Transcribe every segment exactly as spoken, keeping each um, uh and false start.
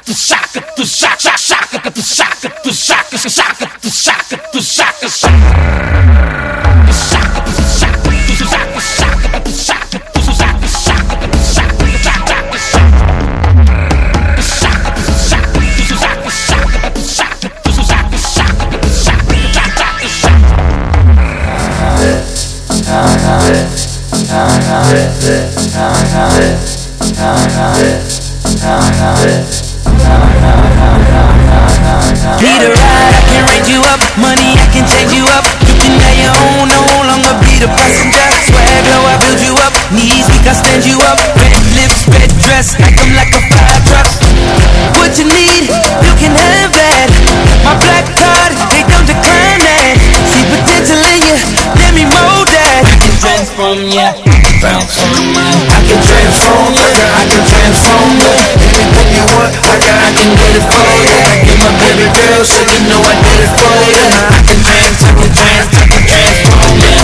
Need a ride, I can raise you up. Money, I can change you up. You can have your own, no longer be the passenger. Swag low, I build you up. Knees weak, I stand you up. Red lips, red dress, like I'm like a fire truck. What you need, you can have that. My black card, they don't decline that. See potential in you, let me mold that. I can transform ya, transform ya. I can transform ya, I can transform ya. Anything you want, I got, I can get it for ya. Get my baby girl, so you know I did it for ya. I can trans, I can trans, I can transform ya.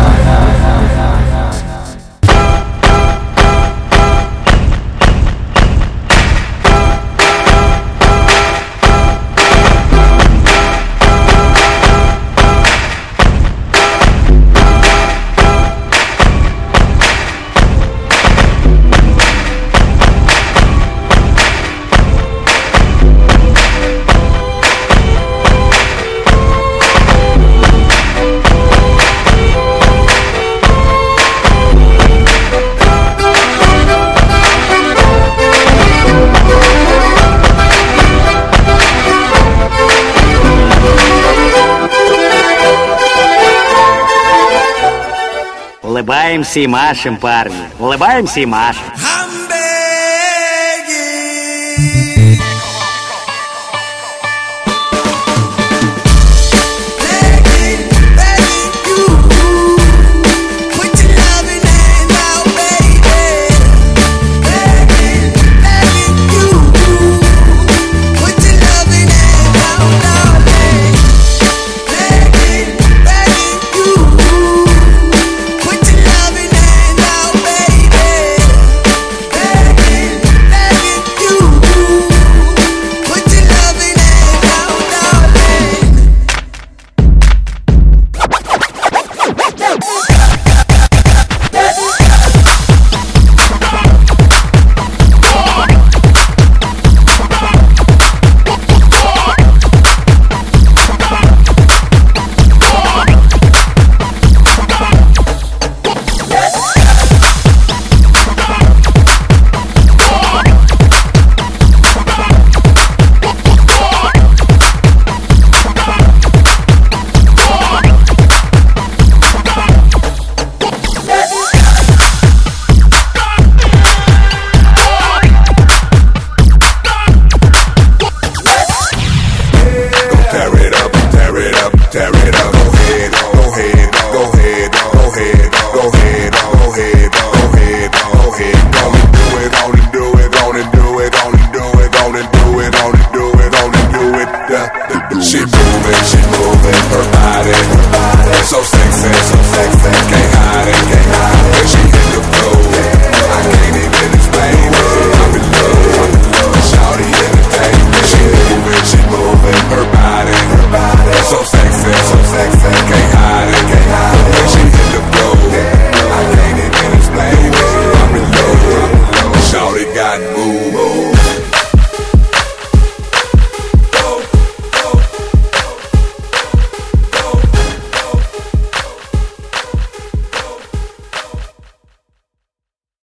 Улыбаемся и машем, парни. Улыбаемся и машем. I'm begging.